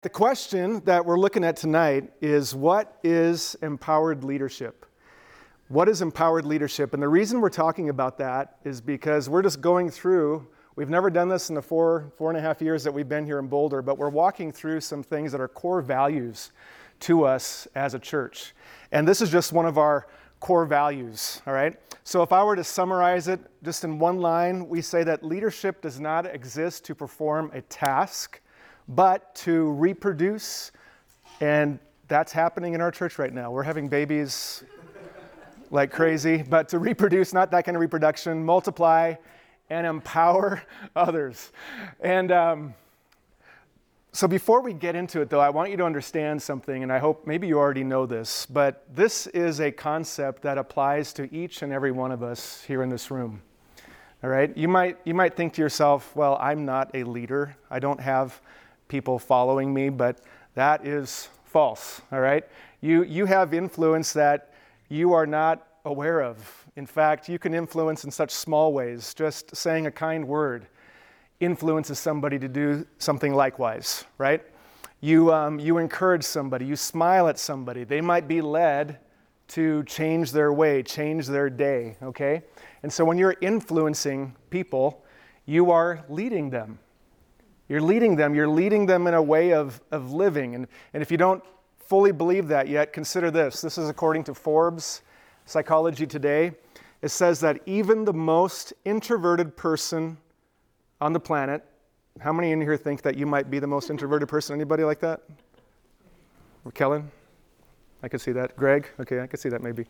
The question that we're looking at tonight is, what is empowered leadership? What is empowered leadership? And the reason we're talking about that is because we're just going through, we've never done this in the four and a half years that we've been here in Boulder, but we're walking through some things that are core values to us as a church. And this is just one of our core values, all right? So if I were to summarize it just in one line, we say that leadership does not exist to perform a task, but to reproduce, and that's happening in our church right now. We're having babies like crazy, but to reproduce, not that kind of reproduction, multiply and empower others. And so before we get into it, though, I want you to understand something, and I hope maybe you already know this, but this is a concept that applies to each and every one of us here in this room. All right? You might think to yourself, well, I'm not a leader. I don't have people following me, but that is false, all right? You have influence that you are not aware of. In fact, you can influence in such small ways. Just saying a kind word influences somebody to do something likewise, right? You encourage somebody, you smile at somebody. They might be led to change their way, change their day, okay? And so when you're influencing people, you are leading them. You're leading them in a way of living. And if you don't fully believe that yet, consider this. This is according to Forbes Psychology Today. It says that even the most introverted person on the planet, how many in here think that you might be the most introverted person? Anybody like that? Or Kellen? I could see that. Greg? Okay, I could see that maybe.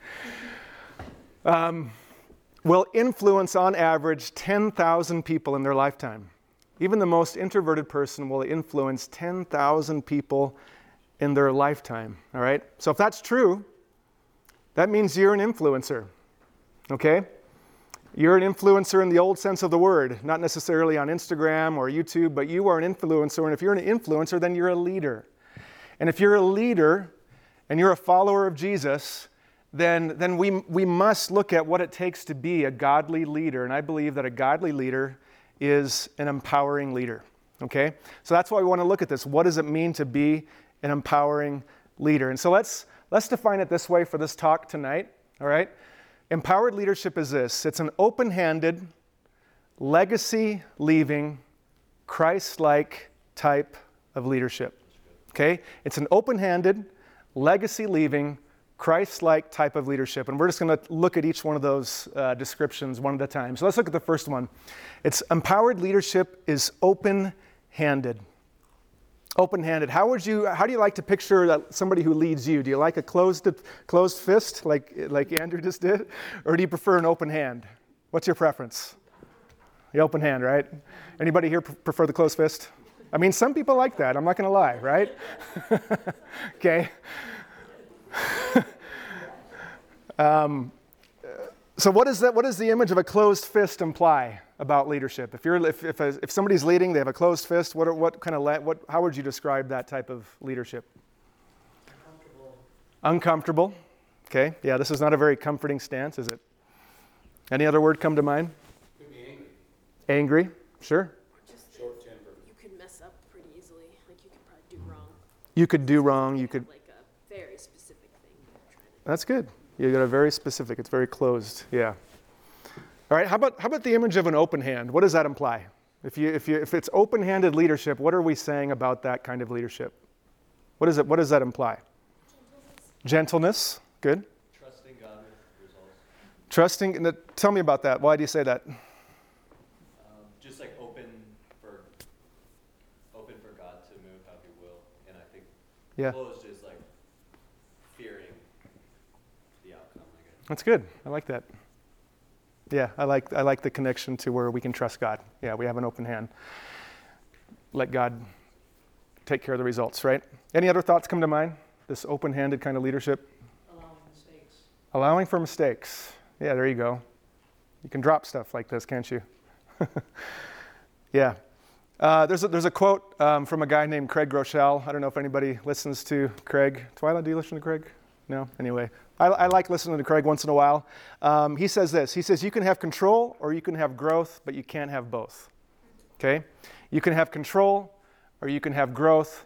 Will influence on average 10,000 people in their lifetime. Even the most introverted person will influence 10,000 people in their lifetime, all right? So if that's true, that means you're an influencer, okay? You're an influencer in the old sense of the word, not necessarily on Instagram or YouTube, but you are an influencer, and if you're an influencer, then you're a leader. And if you're a leader and you're a follower of Jesus, then we must look at what it takes to be a godly leader, and I believe that a godly leader is an empowering leader, okay? So that's why we want to look at this. What does it mean to be an empowering leader? And so let's define it this way for this talk tonight, all right? Empowered leadership is this. It's an open-handed, legacy-leaving, Christ-like type of leadership, okay? It's an open-handed, legacy-leaving, Christ-like type of leadership. And we're just going to look at each one of those descriptions one at a time. So let's look at the first one. It's empowered leadership is open-handed. Open-handed. How do you like to picture that somebody who leads you? Do you like a closed fist like Andrew just did? Or do you prefer an open hand? What's your preference? The open hand, right? Anybody here prefer the closed fist? I mean, some people like that. I'm not going to lie, right? Okay. So what does the image of a closed fist imply about leadership? If somebody's leading, they have a closed fist. How would you describe that type of leadership? Uncomfortable. Okay. Yeah, this is not a very comforting stance, is it? Any other word come to mind? Could be angry. Angry. Sure. Just Short-tempered. You could mess up pretty easily. Like you could probably do wrong. You could do wrong. You could. Like a very specific thing you're trying to. That's good. You got a very specific. It's very closed. Yeah. All right. How about the image of an open hand? What does that imply? If it's open-handed leadership, what are we saying about that kind of leadership? What does that imply? Gentleness. Good. Trusting God with results. Trusting. Tell me about that. Why do you say that? Just like open for God to move how He will, and I think closed is like fearing the outcome. I guess. That's good. I like that. Yeah, I like the connection to where we can trust God. Yeah, we have an open hand. Let God take care of the results, right? Any other thoughts come to mind? This open-handed kind of leadership? Allowing mistakes. Allowing for mistakes. Yeah, there you go. You can drop stuff like this, can't you? Yeah. There's a quote from a guy named Craig Groeschel. I don't know if anybody listens to Craig. Twyla, do you listen to Craig? No? Anyway. I like listening to Craig once in a while. He says this. He says, you can have control or you can have growth, but you can't have both. Okay? You can have control or you can have growth,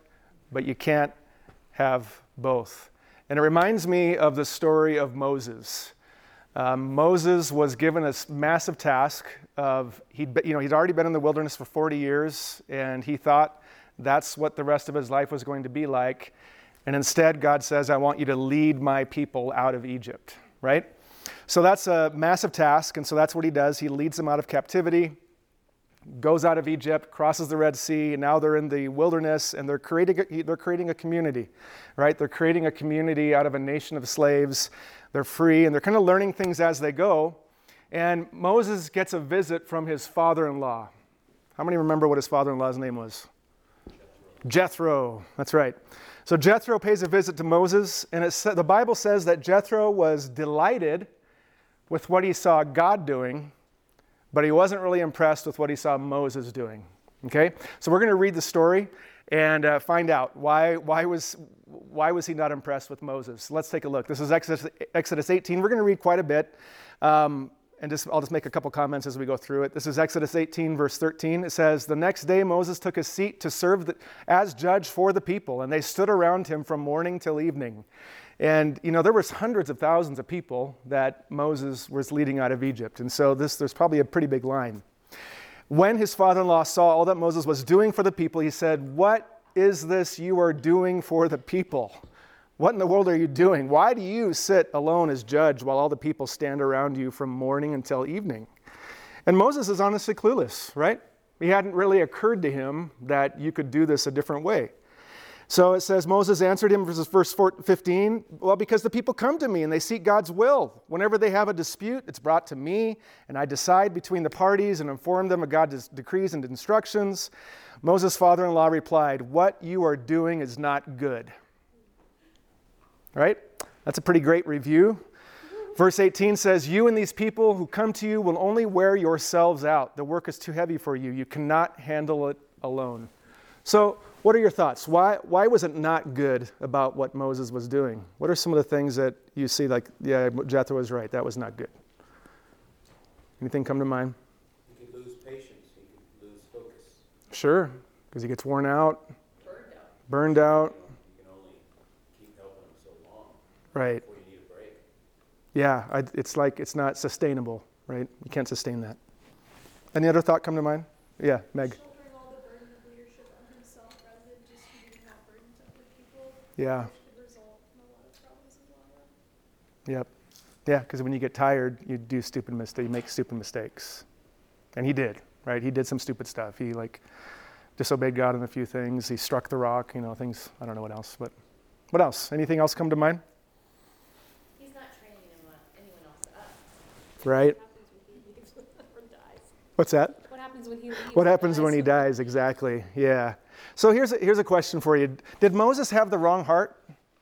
but you can't have both. And it reminds me of the story of Moses. Moses was given a massive task of, he'd already been in the wilderness for 40 years, and he thought that's what the rest of his life was going to be like. And instead, God says, I want you to lead my people out of Egypt, right? So that's a massive task, and so that's what he does. He leads them out of captivity, goes out of Egypt, crosses the Red Sea, and now they're in the wilderness, and they're creating a community, right? They're creating a community out of a nation of slaves. They're free, and they're kind of learning things as they go. And Moses gets a visit from his father-in-law. How many remember what his father-in-law's name was? Jethro. That's right. So Jethro pays a visit to Moses, and the Bible says that Jethro was delighted with what he saw God doing, but he wasn't really impressed with what he saw Moses doing. Okay? So we're going to read the story and find out why was he not impressed with Moses. Let's take a look. This is Exodus 18. We're going to read quite a bit, and I'll just make a couple comments as we go through it. This is Exodus 18, verse 13. It says, "The next day Moses took his seat to serve as judge for the people, and they stood around him from morning till evening." And, there was hundreds of thousands of people that Moses was leading out of Egypt. And so there's probably a pretty big line. When his father-in-law saw all that Moses was doing for the people, he said, "What is this you are doing for the people? What in the world are you doing? Why do you sit alone as judge while all the people stand around you from morning until evening?" And Moses is honestly clueless, right? It hadn't really occurred to him that you could do this a different way. So it says, Moses answered him, verse 15, "Well, because the people come to me and they seek God's will. Whenever they have a dispute, it's brought to me, and I decide between the parties and inform them of God's decrees and instructions." Moses' father-in-law replied, "What you are doing is not good." Right? That's a pretty great review. Verse 18 says, "You and these people who come to you will only wear yourselves out. The work is too heavy for you. You cannot handle it alone." So what are your thoughts? Why was it not good about what Moses was doing? What are some of the things that you see like, yeah, Jethro was right, that was not good? Anything come to mind? You could lose patience. You could lose focus. Sure, because he gets worn out. Burned out. You can only keep helping them so long. Right. Before you need a break. Yeah, it's like it's not sustainable, right? You can't sustain that. Any other thought come to mind? Yeah, Meg. Shouldering all the burden of leadership on himself rather than distributing that burden to other people. Yeah. Which could result in a lot of problems in the long run. Yep. Yeah, because when you get tired, you do stupid mistakes. You make stupid mistakes. And he did, right? He did some stupid stuff. He disobeyed God in a few things. He struck the rock, things. I don't know what else. But what else? Anything else come to mind? He's not training anyone else up. Right? Or dies. What's that? What happens when he leaves? What happens when he dies? Exactly. Yeah. So here's a question for you. Did Moses have the wrong heart?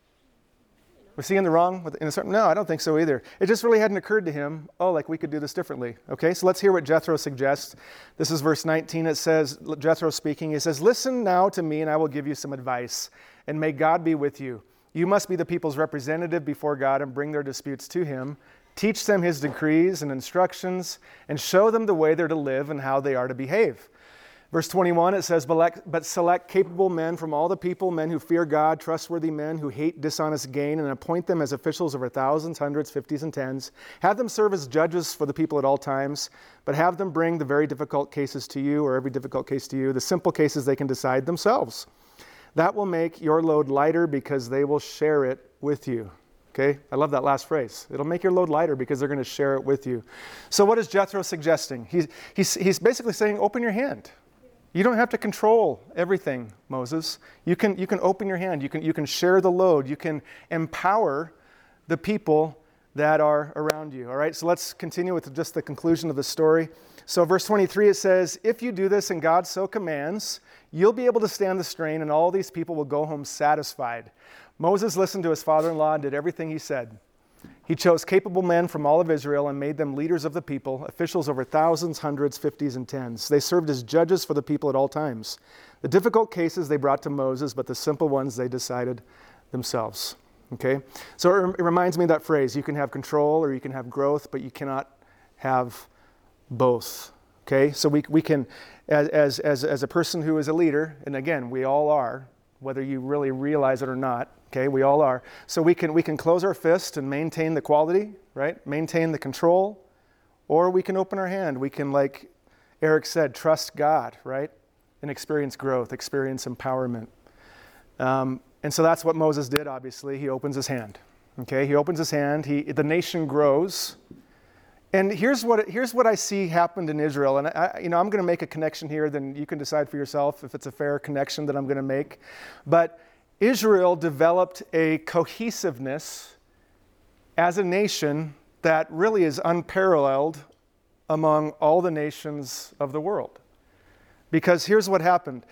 Was he in the wrong? No, I don't think so either. It just really hadn't occurred to him, we could do this differently. Okay, so let's hear what Jethro suggests. This is verse 19. It says, Jethro speaking, he says, "Listen now to me and I will give you some advice, and may God be with you. You must be the people's representative before God and bring their disputes to him. Teach them his decrees and instructions, and show them the way they're to live and how they are to behave." Verse 21, it says, "But select capable men from all the people, men who fear God, trustworthy men who hate dishonest gain, and appoint them as officials over thousands, hundreds, fifties, and tens. Have them serve as judges for the people at all times, but have them bring the very difficult cases to you, or every difficult case to you. The simple cases they can decide themselves. That will make your load lighter because they will share it with you." Okay, I love that last phrase. It'll make your load lighter because they're going to share it with you. So what is Jethro suggesting? He's basically saying, open your hand. You don't have to control everything, Moses. You can open your hand. You can share the load. You can empower the people that are around you. All right, so let's continue with just the conclusion of the story. So verse 23, it says, "If you do this and God so commands, you'll be able to stand the strain and all these people will go home satisfied." Moses listened to his father-in-law and did everything he said. He chose capable men from all of Israel and made them leaders of the people, officials over thousands, hundreds, fifties, and tens. They served as judges for the people at all times. The difficult cases they brought to Moses, but the simple ones they decided themselves. Okay? So it reminds me of that phrase, you can have control or you can have growth, but you cannot have both. Okay? So we can, as a person who is a leader, and again, we all are, whether you really realize it or not. Okay, we all are. So we can close our fist and maintain the quality, right? Maintain the control, or we can open our hand. We can, like Eric said, trust God, right? And experience growth, experience empowerment. And so that's what Moses did, obviously. He opens his hand. Okay, he opens his hand. The nation grows. And here's what I see happened in Israel. And I'm going to make a connection here, then you can decide for yourself if it's a fair connection that I'm going to make. But Israel developed a cohesiveness as a nation that really is unparalleled among all the nations of the world. Because here's what happened.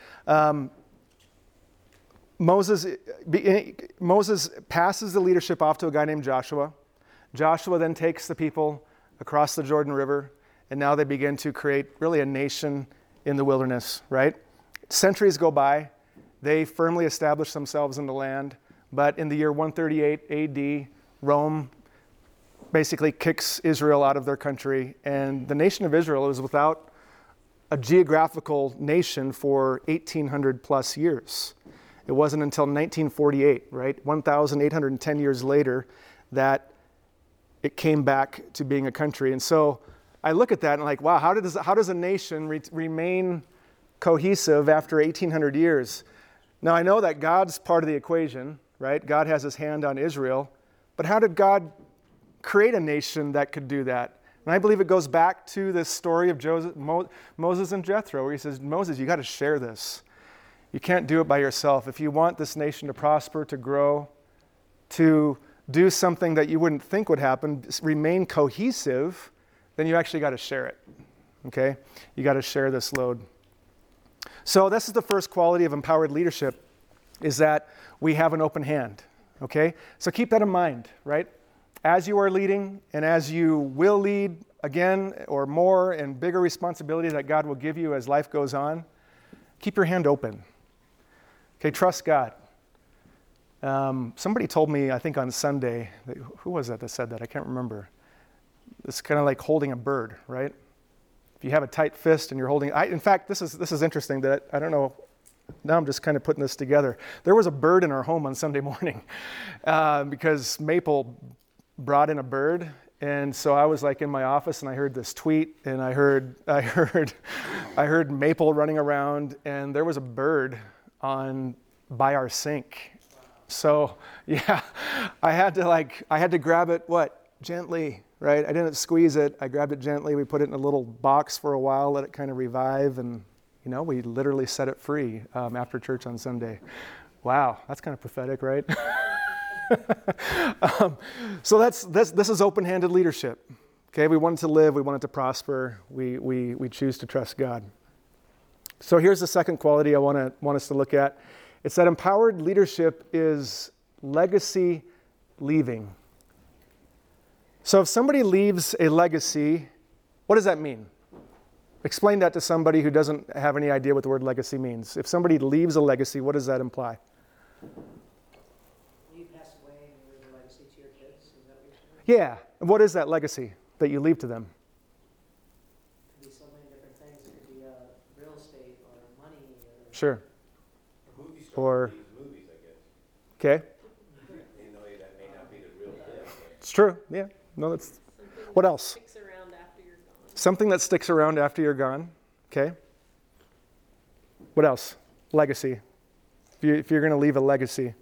Moses passes the leadership off to a guy named Joshua. Joshua then takes the people across the Jordan River, and now they begin to create really a nation in the wilderness, right? Centuries go by. They firmly establish themselves in the land, but in the year 138 AD, Rome basically kicks Israel out of their country, and the nation of Israel is without a geographical nation for 1,800 plus years. It wasn't until 1948, right, 1,810 years later, that it came back to being a country. And so I look at that and I'm like, wow, how does a nation remain cohesive after 1,800 years? Now, I know that God's part of the equation, right? God has his hand on Israel. But how did God create a nation that could do that? And I believe it goes back to this story of Moses and Jethro, where he says, Moses, you got to share this. You can't do it by yourself. If you want this nation to prosper, to grow, to do something that you wouldn't think would happen, remain cohesive, then you actually got to share it. Okay? You got to share this load. So this is the first quality of empowered leadership, is that we have an open hand. Okay? So keep that in mind, right? As you are leading and as you will lead again or more and bigger responsibility that God will give you as life goes on, keep your hand open. Okay, trust God. Somebody told me, I think on Sunday, who was that said that? I can't remember. It's kind of like holding a bird, right? If you have a tight fist and you're holding, in fact, this is interesting that I don't know. Now I'm just kind of putting this together. There was a bird in our home on Sunday morning because Maple brought in a bird, and so I was like in my office and I heard this tweet, and I heard Maple running around, and there was a bird by our sink. So yeah, I had to grab it, gently, right? I didn't squeeze it. I grabbed it gently. We put it in a little box for a while, let it kind of revive, and we literally set it free after church on Sunday. Wow, that's kind of pathetic, right? So this is open-handed leadership. Okay, we want it to live, we want it to prosper, we choose to trust God. So here's the second quality I want us to look at. It's that empowered leadership is legacy leaving. So if somebody leaves a legacy, what does that mean? Explain that to somebody who doesn't have any idea what the word legacy means. If somebody leaves a legacy, what does that imply? You pass away and you leave a legacy to your kids? Is that what you're saying? Yeah. And what is that legacy that you leave to them? It could be so many different things. It could be real estate or money. Sure. Movies, I guess. Okay. You know, that may not be the real thing. It's true. Yeah. No, that's. What else? Sticks around after you're gone. Something that sticks around after you're gone. Okay. What else? Legacy. If you're going to leave a legacy.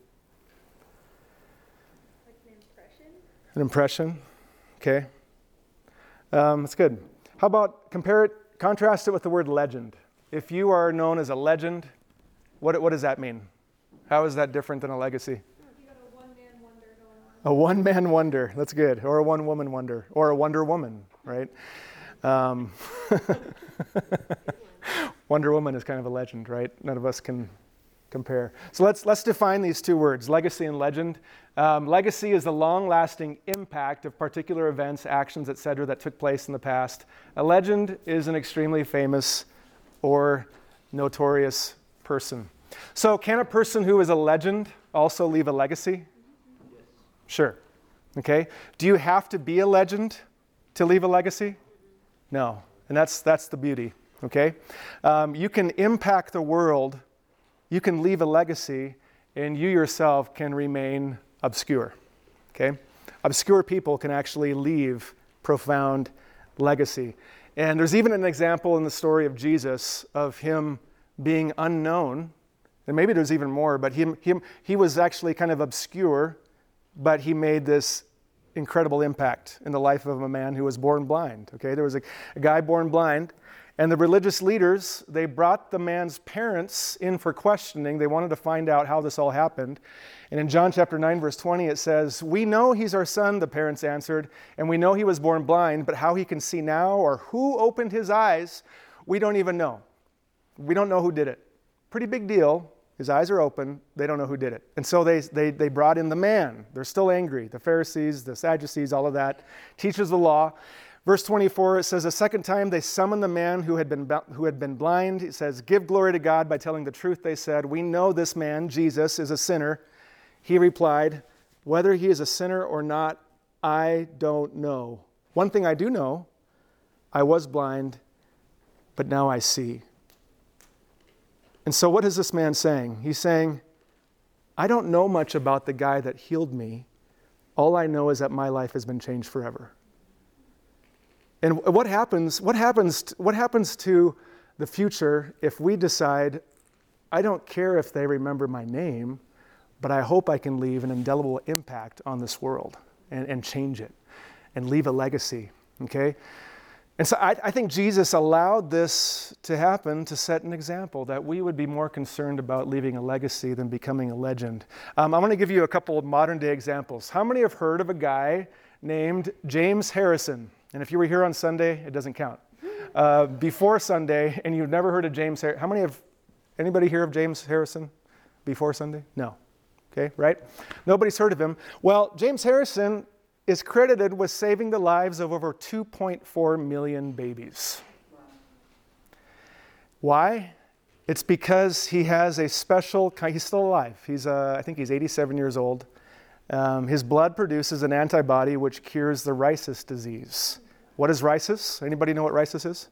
Like an impression? An impression. Okay. That's good. How about contrast it with the word legend? If you are known as a legend, what does that mean? How is that different than a legacy? You got a one-man wonder going on. A one-man wonder. That's good. Or a one-woman wonder. Or a Wonder Woman, right? Wonder Woman is kind of a legend, right? None of us can compare. So let's define these two words, legacy and legend. Legacy is the long-lasting impact of particular events, actions, etc., that took place in the past. A legend is an extremely famous or notorious person. So can a person who is a legend also leave a legacy? Yes. Sure. Okay. Do you have to be a legend to leave a legacy? No. And that's the beauty. Okay. You can impact the world you can leave a legacy and you yourself can remain obscure. Okay? Obscure people can actually leave profound legacy. And there's even an example in the story of Jesus of him being unknown. And maybe there's even more, but he was actually kind of obscure, but he made this incredible impact in the life of a man who was born blind. Okay, there was a guy born blind, and the religious leaders, they brought the man's parents in for questioning. They wanted to find out how this all happened. And in John chapter 9, verse 20, it says, "We know he's our son," the parents answered, "and we know he was born blind, but how he can see now or who opened his eyes, we don't even know. We don't know who did it." Pretty big deal. His eyes are open. They don't know who did it. And so they brought in the man. They're still angry. The Pharisees, the Sadducees, all of that. Teachers of the law. Verse 24, it says, "A second time they summoned the man who had been blind." It says, "Give glory to God by telling the truth," they said. "We know this man, Jesus, is a sinner." He replied, "Whether he is a sinner or not, I don't know. One thing I do know, I was blind, but now I see." And so what is this man saying? He's saying, I don't know much about the guy that healed me. All I know is that my life has been changed forever. And what happens to the future if we decide, I don't care if they remember my name, but I hope I can leave an indelible impact on this world and change it and leave a legacy, okay? And so I think Jesus allowed this to happen to set an example that we would be more concerned about leaving a legacy than becoming a legend. I'm going to give you a couple of modern day examples. How many have heard of a guy named James Harrison? And if you were here on Sunday, it doesn't count. Before Sunday, and you've never heard of James Harrison, anybody hear of James Harrison before Sunday? No. Okay, right? Nobody's heard of him. Well, James Harrison is credited with saving the lives of over 2.4 million babies. Why? It's because he has a special, he's still alive. I think he's 87 years old. His blood produces an antibody which cures the rhesus disease. What is rhesus? Anybody know what rhesus is?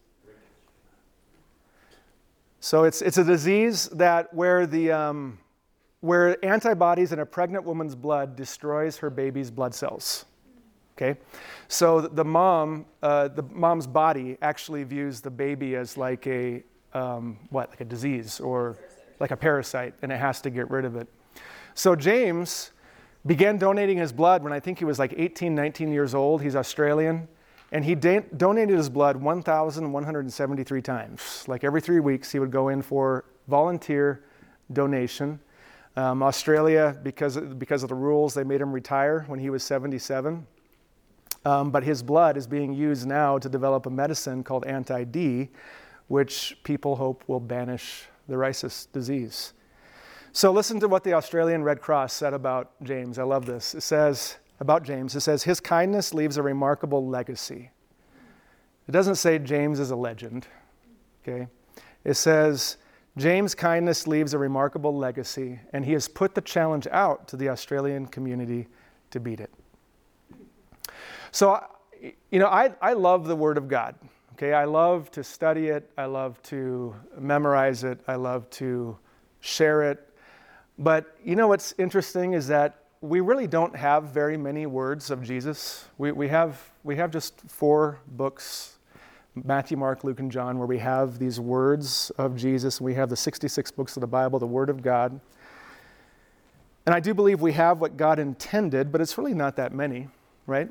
So it's a disease that where antibodies in a pregnant woman's blood destroys her baby's blood cells. Okay, so the mom's body actually views the baby as like a disease or like a parasite, and it has to get rid of it. So James began donating his blood when I think he was like 18, 19 years old. He's Australian, and he donated his blood 1,173 times. Like every 3 weeks, he would go in for volunteer donation. Australia, because of the rules, they made him retire when he was 77. But his blood is being used now to develop a medicine called Anti-D, which people hope will banish the rhesus disease. So listen to what the Australian Red Cross said about James. I love this. It says, about James, it says, "His kindness leaves a remarkable legacy." It doesn't say James is a legend, okay? It says, "James' kindness leaves a remarkable legacy, and he has put the challenge out to the Australian community to beat it." So, I love the Word of God, okay? I love to study it. I love to memorize it. I love to share it. But what's interesting is that we really don't have very many words of Jesus. We have just 4 books, Matthew, Mark, Luke, and John, where we have these words of Jesus. We have the 66 books of the Bible, the Word of God. And I do believe we have what God intended, but it's really not that many, right?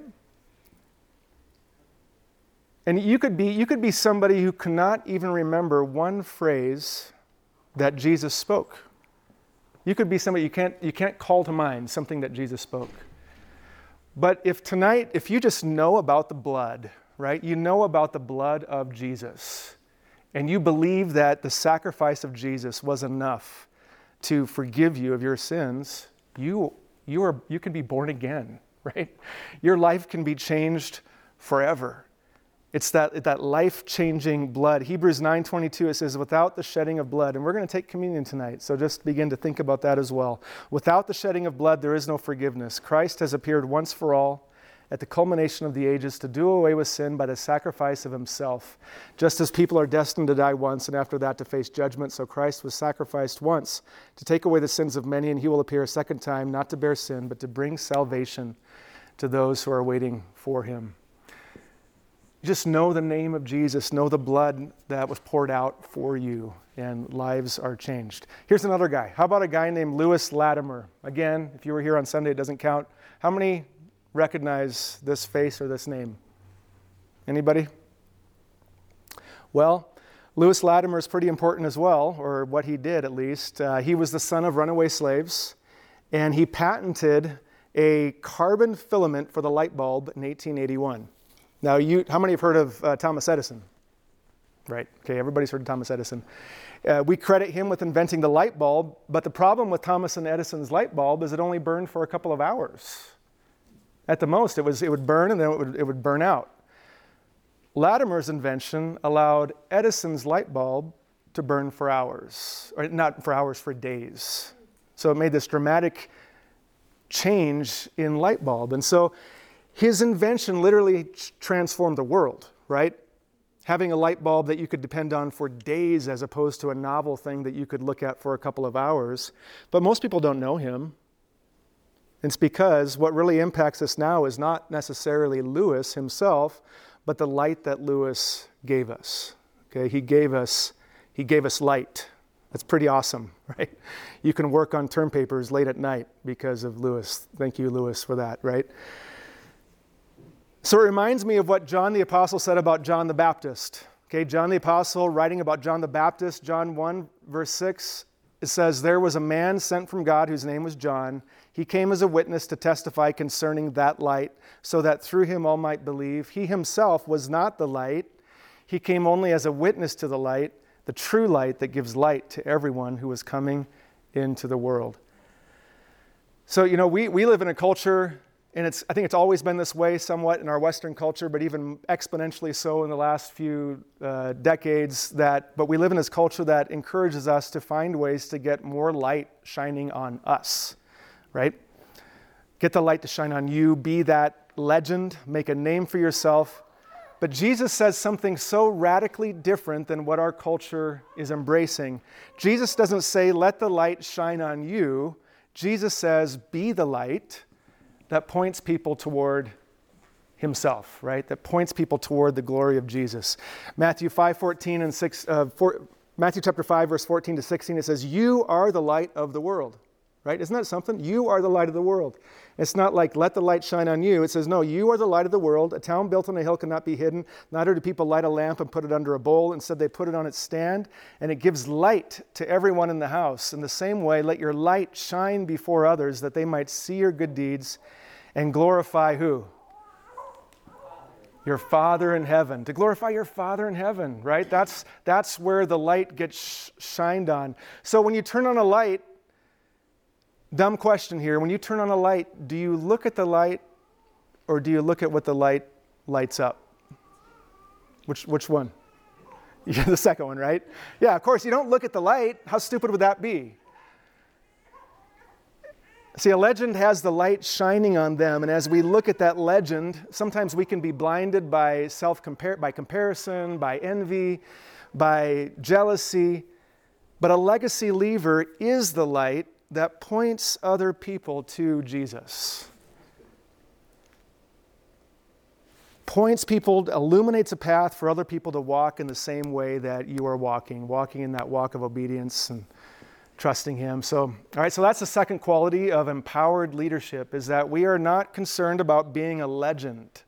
And you could be somebody who cannot even remember one phrase that Jesus spoke. You could be somebody you can't call to mind something that Jesus spoke. But if you just know about the blood, right? You know about the blood of Jesus, and you believe that the sacrifice of Jesus was enough to forgive you of your sins, you can be born again, right? Your life can be changed forever. It's that life-changing blood. Hebrews 9:22, it says, "Without the shedding of blood," and we're going to take communion tonight, so just begin to think about that as well. "Without the shedding of blood, there is no forgiveness. Christ has appeared once for all, at the culmination of the ages to do away with sin by the sacrifice of himself. Just as people are destined to die once and after that to face judgment, so Christ was sacrificed once to take away the sins of many, and he will appear a second time, not to bear sin, but to bring salvation to those who are waiting for him. Just know the name of Jesus, know the blood that was poured out for you, and lives are changed. Here's another guy. How about a guy named Lewis Latimer? Again, if you were here on Sunday, it doesn't count. How many recognize this face or this name? Anybody? Well, Lewis Latimer is pretty important as well, or what he did at least. He was the son of runaway slaves, and he patented a carbon filament for the light bulb in 1881. Now, how many have heard of Thomas Edison? Right, okay, everybody's heard of Thomas Edison. We credit him with inventing the light bulb, but the problem with Thomas and Edison's light bulb is it only burned for a couple of hours. At the most, it would burn and then it would burn out. Latimer's invention allowed Edison's light bulb to burn for hours, or not for hours, for days. So it made this dramatic change in light bulb. And so his invention literally transformed the world, right? Having a light bulb that you could depend on for days as opposed to a novel thing that you could look at for a couple of hours. But most people don't know him. It's because what really impacts us now is not necessarily Lewis himself, but the light that Lewis gave us. Okay, he gave us light. That's pretty awesome, right? You can work on term papers late at night because of Lewis. Thank you, Lewis, for that, right? So it reminds me of what John the Apostle said about John the Baptist. Okay, John the Apostle writing about John the Baptist, John 1, verse 6, it says, "There was a man sent from God whose name was John. He came as a witness to testify concerning that light, so that through him all might believe. He himself was not the light. He came only as a witness to the light, the true light that gives light to everyone who is coming into the world." So, we live in a culture, and I think it's always been this way somewhat in our Western culture, but even exponentially so in the last few decades, but we live in this culture that encourages us to find ways to get more light shining on us, right? Get the light to shine on you, be that legend, make a name for yourself. But Jesus says something so radically different than what our culture is embracing. Jesus doesn't say, let the light shine on you. Jesus says, be the light that points people toward himself, right? That points people toward the glory of Jesus. Matthew 5:14 and Matthew chapter 5, verse 14 to 16, it says, "You are the light of the world." Right? Isn't that something? You are the light of the world. It's not like, let the light shine on you. It says, no, you are the light of the world. A town built on a hill cannot be hidden. Neither do people light a lamp and put it under a bowl. Instead, they put it on its stand, and it gives light to everyone in the house. In the same way, let your light shine before others, that they might see your good deeds and glorify who? Your Father in heaven. To glorify your Father in heaven, right? That's where the light gets shined on. So when you turn on a light, dumb question here. When you turn on a light, do you look at the light or do you look at what the light lights up? Which one? Yeah, the second one, right? Yeah, of course, you don't look at the light. How stupid would that be? See, a legend has the light shining on them, and as we look at that legend, sometimes we can be blinded by comparison, by envy, by jealousy. But a legacy leaver is the light that points other people to Jesus. Points people, illuminates a path for other people to walk in the same way that you are walking in that walk of obedience and trusting him. So, all right, so that's the second quality of empowered leadership, is that we are not concerned about being a legend.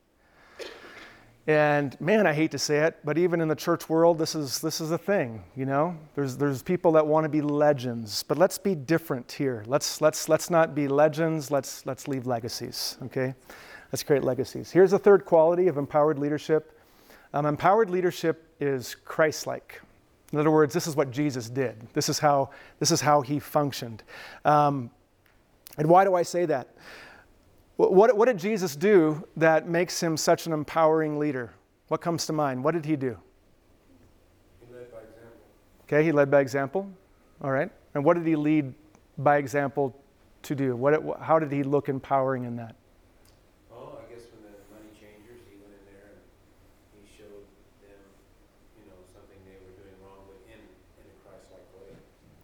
And man, I hate to say it, but even in the church world, this is a thing, There's people that want to be legends, but let's be different here. Let's not be legends. Let's leave legacies. Okay, let's create legacies. Here's the third quality of empowered leadership. Empowered leadership is Christ-like. In other words, this is what Jesus did. This is how he functioned. And why do I say that? What did Jesus do that makes him such an empowering leader? What comes to mind? What did he do? He led by example. Okay, he led by example. All right. And what did he lead by example to do? How did he look empowering in that? Oh, I guess when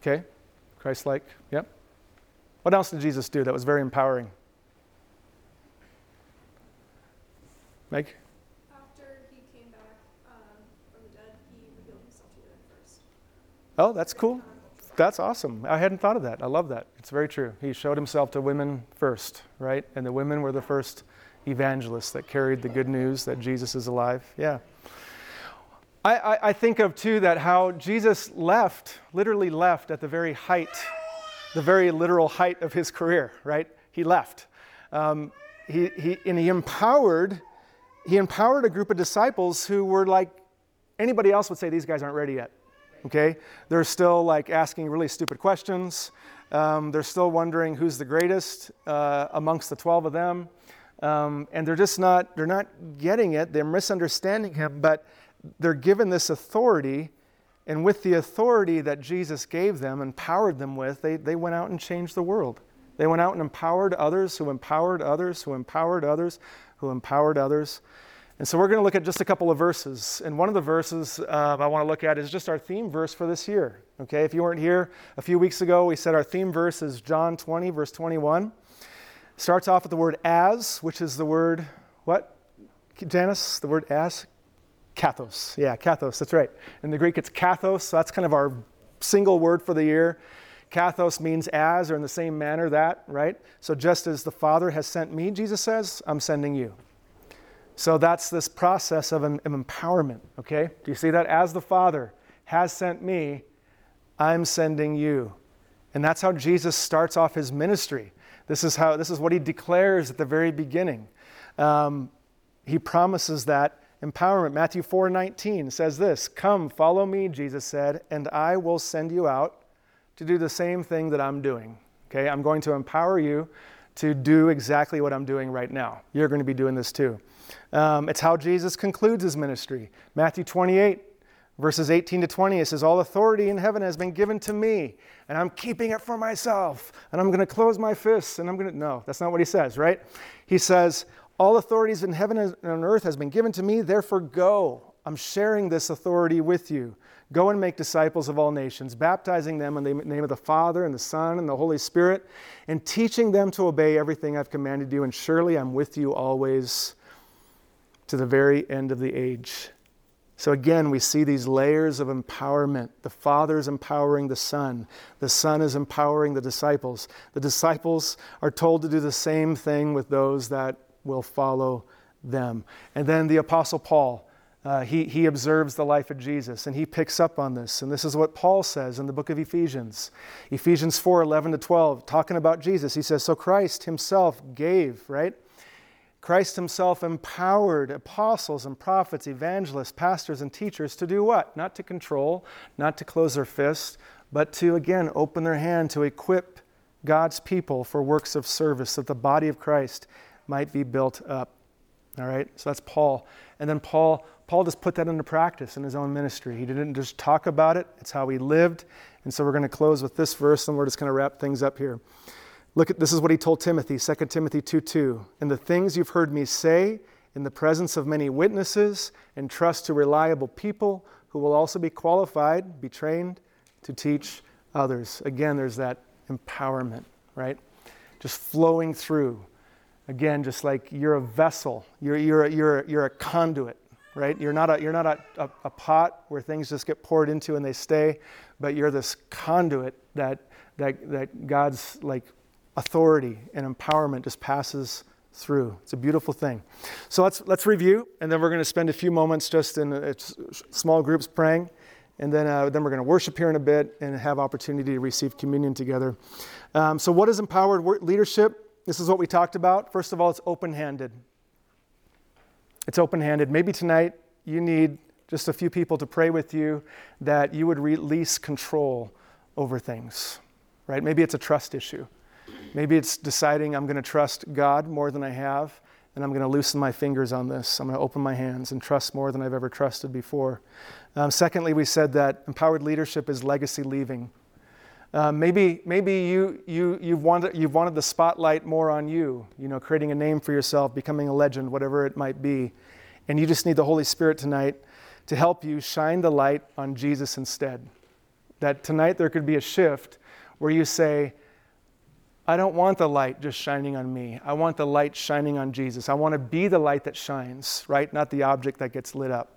Okay, Christ-like, yep. What else did Jesus do that was very empowering? Meg? After he came back from the dead, he revealed himself to women first. Oh, that's cool. That's awesome. I hadn't thought of that. I love that. It's very true. He showed himself to women first, right? And the women were the first evangelists that carried the good news that Jesus is alive. Yeah. I think of, too, that how Jesus literally left at the very height, the very literal height of his career, right? He left. He empowered a group of disciples who were like, anybody else would say, these guys aren't ready yet. Okay, they're still like asking really stupid questions. They're still wondering who's the greatest amongst the 12 of them. And they're not getting it. They're misunderstanding him, but they're given this authority. And with the authority that Jesus gave them, empowered them with, they went out and changed the world. They went out and empowered others, who empowered others, who empowered others, who empowered others. And so we're going to look at just a couple of verses. And one of the verses I want to look at is just our theme verse for this year. Okay, if you weren't here a few weeks ago, we said our theme verse is John 20, verse 21. Starts off with the word as, which is the word, what, Janice? The word as? Kathos. Yeah, kathos, that's right. In the Greek, it's kathos, so that's kind of our single word for the year. Kathos means as, or in the same manner that, right? So just as the Father has sent me, Jesus says, I'm sending you. So that's this process of empowerment, okay? Do you see that? As the Father has sent me, I'm sending you. And that's how Jesus starts off his ministry. This is what he declares at the very beginning. He promises that empowerment. Matthew 4:19 says this, "Come, follow me," Jesus said, "and I will send you out to do the same thing that I'm doing." Okay, I'm going to empower you to do exactly what I'm doing right now. You're going to be doing this too. It's how Jesus concludes his ministry. Matthew 28, verses 18 to 20, it says, "All authority in heaven has been given to me, and I'm keeping it for myself, and I'm going to close my fists, and I'm going to..." No, that's not what he says, right? He says, "All authorities in heaven and on earth has been given to me, therefore go." I'm sharing this authority with you. "Go and make disciples of all nations, baptizing them in the name of the Father and the Son and the Holy Spirit, and teaching them to obey everything I've commanded you, and surely I'm with you always to the very end of the age." So again, we see these layers of empowerment. The Father is empowering the Son. The Son is empowering the disciples. The disciples are told to do the same thing with those that will follow them. And then the Apostle Paul, he observes the life of Jesus, and he picks up on this. And this is what Paul says in the book of Ephesians. Ephesians 4:11 to 12, talking about Jesus. He says, "So Christ himself gave," right? Christ himself empowered apostles and prophets, evangelists, pastors, and teachers to do what? Not to control, not to close their fists, but to, again, open their hand to equip God's people for works of service, that the body of Christ might be built up. All right? So that's Paul. And then Paul just put that into practice in his own ministry. He didn't just talk about it. It's how he lived. And so we're going to close with this verse, and we're just going to wrap things up here. This is what he told Timothy, 2 Timothy 2:2. "And the things you've heard me say in the presence of many witnesses, entrust to reliable people who will also be qualified, be trained to teach others." Again, there's that empowerment, right? Just flowing through. Again, just like you're a vessel, you're a conduit, right? You're not a pot where things just get poured into and they stay, but you're this conduit that God's like authority and empowerment just passes through. It's a beautiful thing. So let's review, and then we're going to spend a few moments just in small groups praying, and then we're going to worship here in a bit and have opportunity to receive communion together. So what is empowered leadership? This is what we talked about. First of all, it's open-handed. It's open-handed. Maybe tonight you need just a few people to pray with you that you would release control over things, right? Maybe it's a trust issue. Maybe it's deciding I'm going to trust God more than I have, and I'm going to loosen my fingers on this. I'm going to open my hands and trust more than I've ever trusted before. Secondly, we said that empowered leadership is legacy leaving. Maybe you've wanted the spotlight more on you, creating a name for yourself, becoming a legend, whatever it might be, and you just need the Holy Spirit tonight to help you shine the light on Jesus instead. That tonight there could be a shift where you say, I don't want the light just shining on me. I want the light shining on Jesus. I want to be the light that shines, right? Not the object that gets lit up.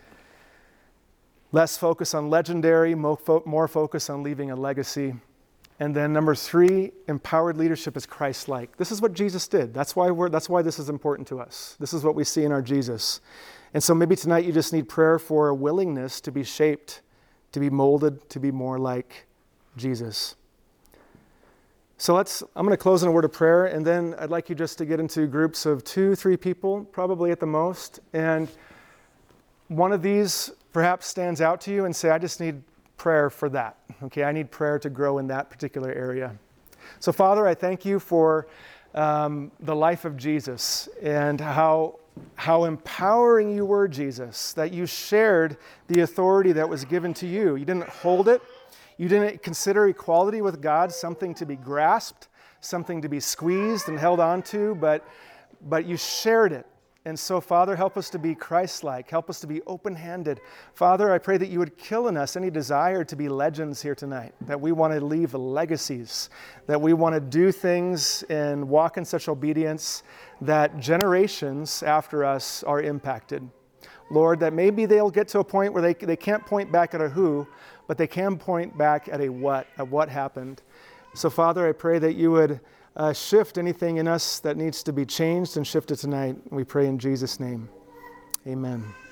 Less focus on legendary, more focus on leaving a legacy. And then number 3, empowered leadership is Christ-like. This is what Jesus did. That's why this is important to us. This is what we see in our Jesus. And so maybe tonight you just need prayer for a willingness to be shaped, to be molded, to be more like Jesus. So I'm going to close in a word of prayer, and then I'd like you just to get into groups of 2-3 people, probably at the most. And one of these perhaps stands out to you and say, I just need prayer for that. Okay, I need prayer to grow in that particular area. So Father, I thank you for the life of Jesus and how empowering you were, Jesus, that you shared the authority that was given to you. You didn't hold it. You didn't consider equality with God something to be grasped, something to be squeezed and held onto, but you shared it. And so, Father, help us to be Christ-like. Help us to be open-handed. Father, I pray that you would kill in us any desire to be legends here tonight, that we want to leave legacies, that we want to do things and walk in such obedience that generations after us are impacted. Lord, that maybe they'll get to a point where they can't point back at a who, but they can point back at a what, at what happened. So, Father, I pray that you would shift anything in us that needs to be changed and shifted tonight. We pray in Jesus' name. Amen.